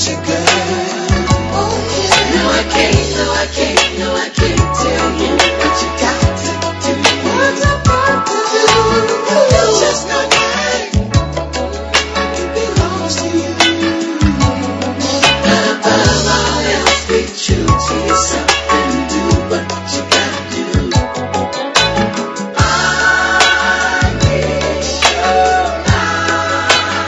you, girl. No, I can't, no, I can't, no, I can't tell you what you got to do. What I got to do. Just know that it belongs to you. Above all else, be true to yourself and do what you gotta do. I need you now.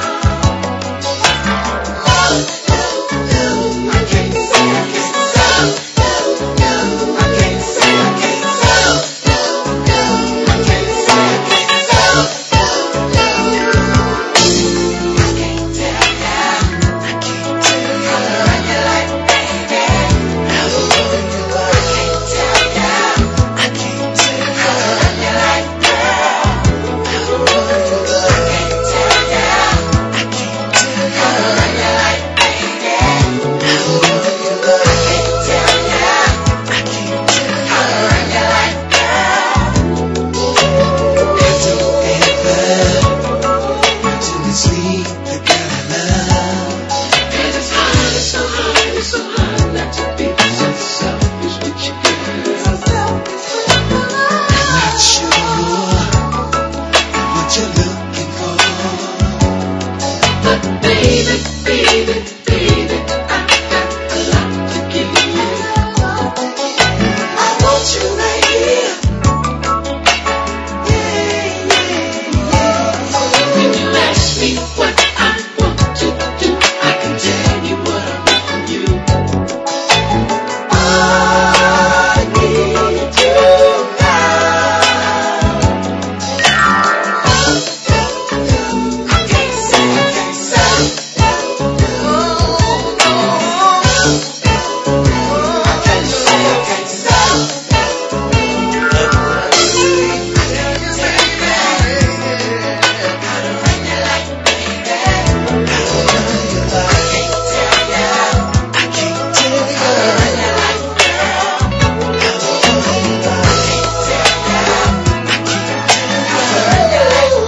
I can't say I can't stop. No, I can't say I can't stop. No, I can't say I can't stop. I can't tell ya. I can't tell ya. How to run your life, baby. How to run your life. I can't tell ya. I can't tell ya. How to run your life, girl. How to run your life. I can't tell ya. I can't tell ya. How to run your life, baby. How to run your life. I can't tell ya. I can't tell ya. How to run your life, girl. Have to till we sleep the girl I love. And it's hard, it's so hard, it's so hard not to be so selfish with you, girl. I'm not sure what you're looking for, but baby, baby, baby, I got a lot to give you. I want you right here. Yeah, yeah, yeah. When you ask me what I want to do, I can tell you what I want from you. I need you now. I can't say I can't stop. No, I can't say I can't stop. I can't tell you how to run your life, baby. How to run your life. I can't tell ya. I can't tell ya how to run your life, girl. How to run your life. I can't tell ya. I can't tell ya how to run your life,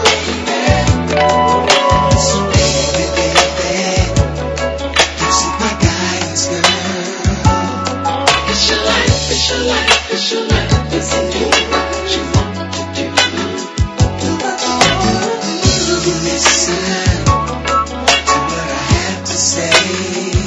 baby. So baby, baby, this is my guidance, girl. It's your life, it's your life, it's your life. It's in you what you want to do. You listen to what I have to say.